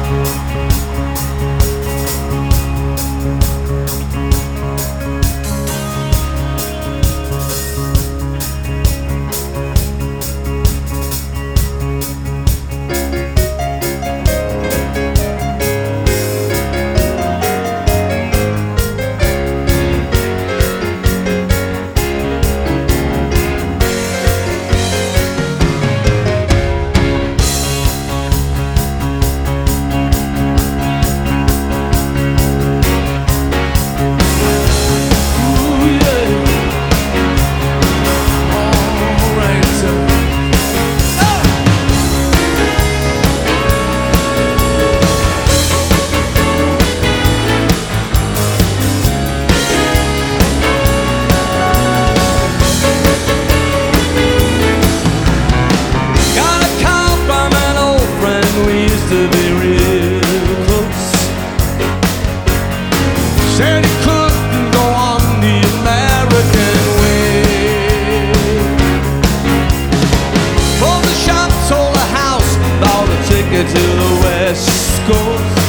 Said he couldn't go on the American way. Sold the shop, sold the house, bought a ticket to the West Coast.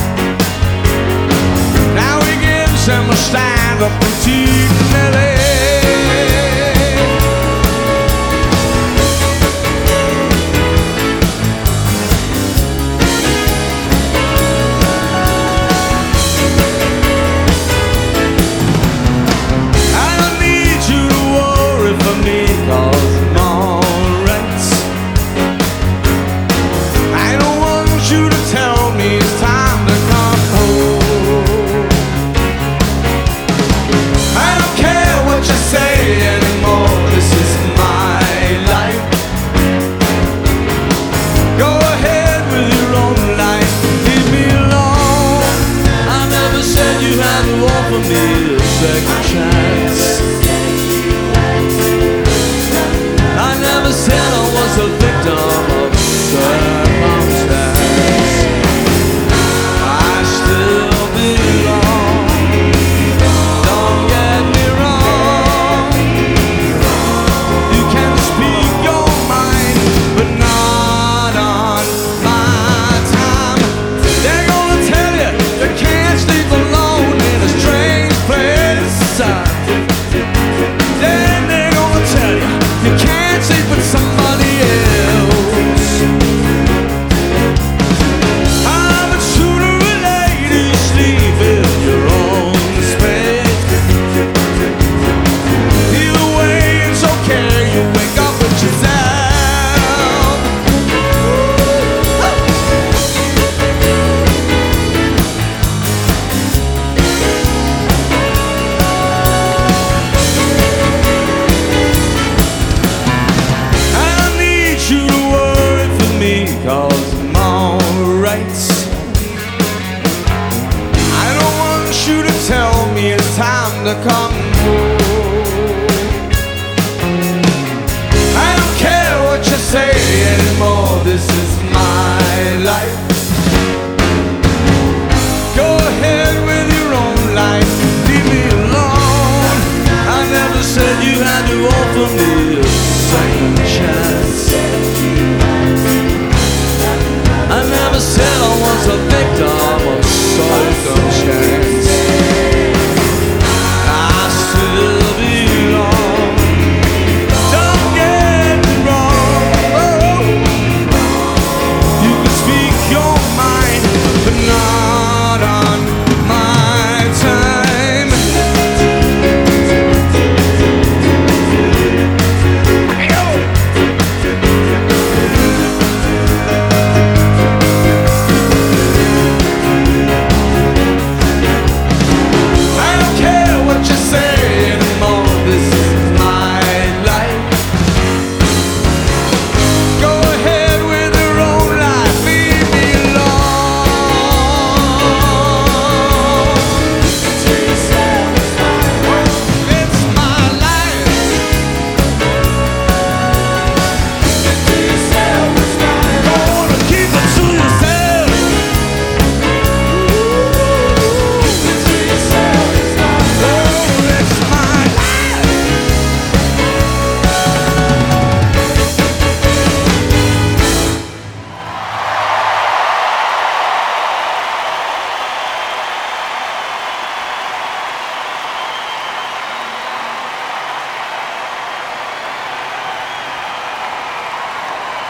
Now he gives him a stand up in T-L-A. Offer me a second chance. I never said I was a victim of circumstance. I still belong. Don't get me wrong. You can speak your mind, but not on my time. They're gonna tell you you can't sleep alone in a strange place.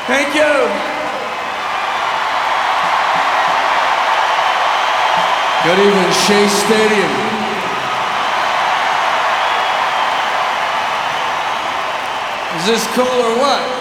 Thank you. Good evening, Shea Stadium. Is this cool or what?